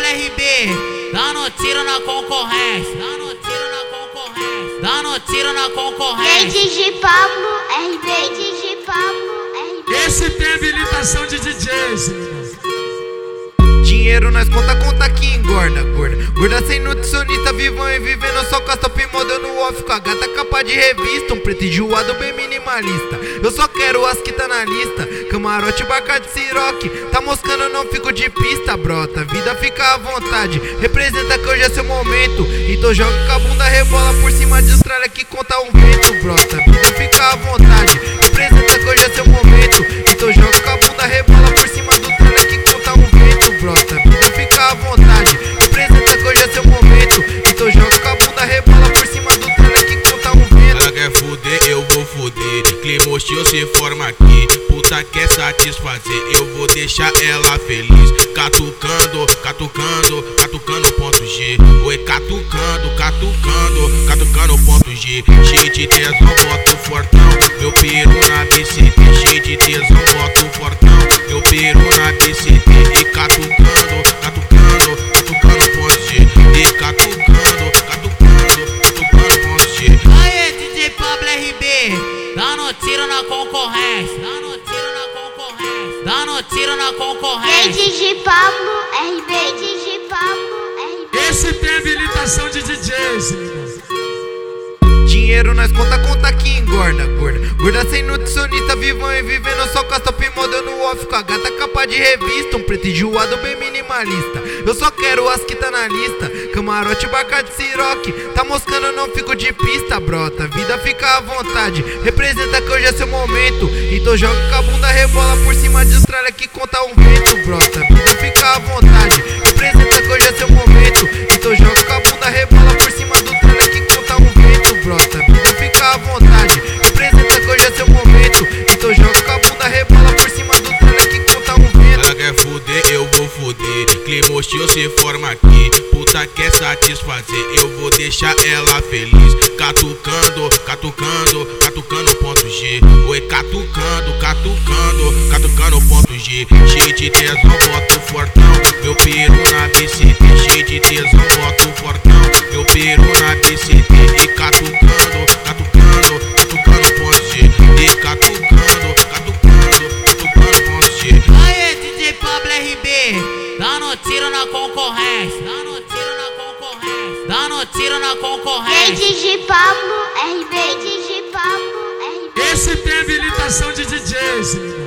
Pablo RB, dando tiro na concorrência, dando tiro na concorrência, dando tiro na concorrência. DJ Pablo RB, DJ Pablo RB. Esse tem habilitação de DJs. Dinheiro nós conta que engorda, gorda sem nutricionista, vivão e vivendo só com as top model no off, com a gata capa de revista, um preto enjoado bem minimalista. Eu só quero as que tá na lista, camarote, barca de siroque, tá moscando, não fico de pista, brota, vida fica à vontade, representa que hoje é seu momento, então joga com a bunda, rebola por cima de estrela que conta um vento, brota, vida fica à vontade, representa que hoje é seu momento, então joga com a bunda, rebola por cima do estrela que conta um vento, brota, vida fica à vontade, representa que hoje é seu momento, então joga com a bunda, rebola por cima do estrela que conta um vento. Ela quer fuder, eu vou fuder, clima hostil se forma aqui, puta quer satisfazer, eu vou deixar ela feliz, catucando ponto G, oi catucando ponto G, cheio de tesão, boto fortão, meu peru na BCT, cheio de tesão, boto fortão, meu peru na BCT, e catucando ponto G, e catucando ponto G. Aê, DJ Pablo RB, dando tiro na concorrência, dando tiro na concorrência, dando tiro na concorrência. DJ Pablo RB, DJ Pablo RB. Esse tem habilitação de DJs. Dinheiro nós conta que engorda, gorda sem nutricionista, vivão e vivendo só com as top model no off, com a gata capa de revista, um preto enjoado bem minimalista. Eu só quero as que tá na lista, camarote, barca de siroque, tá moscando, não fico de pista, brota, vida fica à vontade, representa que hoje é seu momento, então joga com a bunda, rebola por cima de estrela que conta um vento, brota, vida fica à vontade, representa que hoje é seu momento, então joga com a bunda, rebola por cima do estrela que conta um vento, brota, vida fica à vontade, representa que hoje é seu momento, então joga com a bunda, rebola por cima do estrela que conta um vento. Ela quer fuder, eu vou fuder, clima hostil se forma aqui, puta quer satisfazer, eu vou deixar ela feliz, catucando ponto G, oi catucando ponto G, cheio de tesão, boto fortão, meu peru na BCT, cheio de tesão, boto fortão, meu peru na BCT, e catucando ponto G, e catucando ponto G. Aê, DJ Pablo RB, dando tiro na concorrência, dando tiro na concorrência, dando tiro na concorrência. DJ Pablo RB, DJ Pablo RB. Esse tem habilitação de DJs.